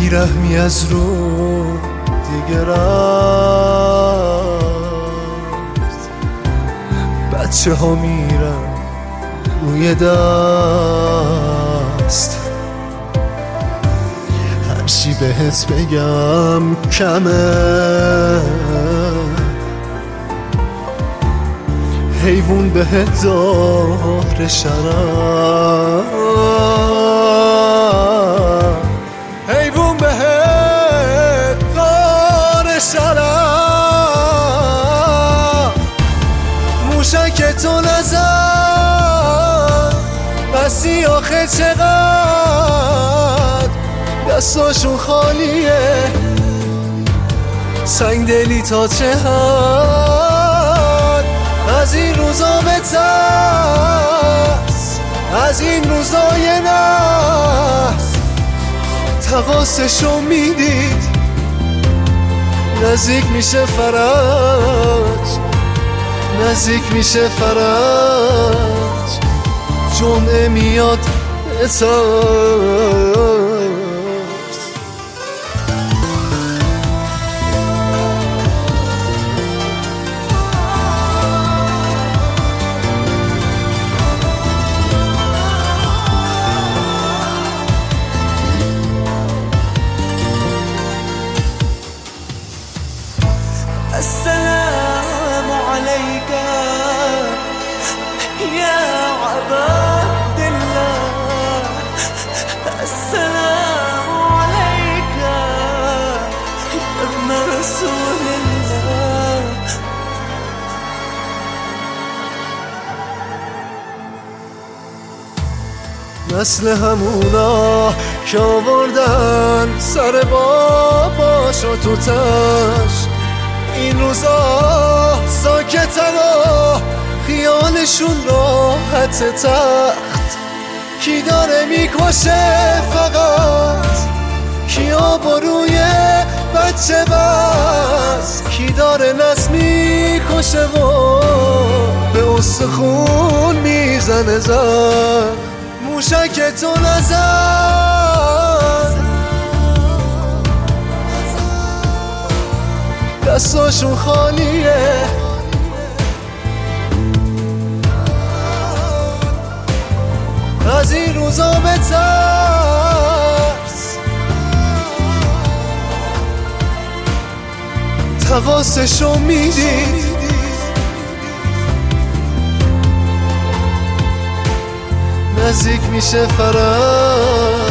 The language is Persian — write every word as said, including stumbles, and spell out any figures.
بیرحمی از رو دیگه رفت. بچه ها میرن روی دست، هرچی بهت بگم کمه، حیوون بهت داره شرم، حیوون بهت داره شرم. موشک تو نزن بسی آخه چقدر دستاشون خالیه، سنگ دلی تا چه حد از این روزا بترس، از این روزای نحس. تقاسشو میدید نزدیک میشه فرج، نزدیک میشه فرج. جمعه میاد بترس. السلام عليك يا عبد الله، السلام عليك يا ابن رسول الله. مثل همونا که آوردن سر باباشو تو تشت، این روزا ساکتن و خیالشون راحت تخت. کی داره میکشه فقط، کی آبروی بچه بس، کی داره نسل میکشه و به استخون میزنه زخم. موشک تو نزن دستاشون خالیه، از این روزا بترس. تقاسشو میدید نزدیک میشه فرج.